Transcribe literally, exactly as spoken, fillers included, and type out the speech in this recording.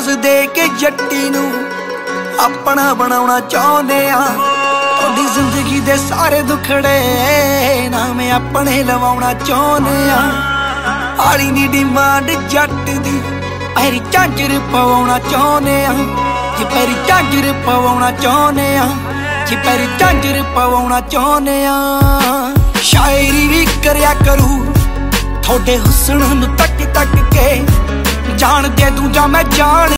Chance ਦੇ ਕੇ ਜੱਟੀ ਨੂੰ ਆਪਣਾ ਬਣਾਉਣਾ ਚਾਹੁੰਦੇ ਆ। ਤੁਹਾਡੀ ਜ਼ਿੰਦਗੀ ਦੇ ਸਾਰੇ ਦੁੱਖੜੇ ਨਾਮ ਆਪਣੇ ਲਵਾਉਣਾ ਚਾਹੁੰਦੇ ਆ। ਆਲੀ ਨੀ ਡਿਮਾਂਡ ਜੱਟ ਦੀ ਪੈਰੀ ਝਾਂਜਰ ਪਵਾਉਣਾ ਚਾਹੁੰਦੇ ਆ। ਜੇ ਪੈਰੀ ਝਾਂਜਰ ਪਵਾਉਣਾ ਚਾਹੁੰਦੇ ਆ। ਜੇ ਪੈਰੀ ਝਾਂਜਰ ਪਵਾਉਣਾ ਚਾਹੁੰਦੇ ਆ। ਸ਼ਾਇਰੀ ਵੀ ਕਰਿਆ ਕਰੂ ਤੁਹਾਡੇ ਹੁਸਨ ਨੂੰ ਤੱਕ ਤੱਕ ਕੇ। ਜਾਣਦੇ ਤੂੰ ਜਾਂ ਮੈਂ ਜਾਣ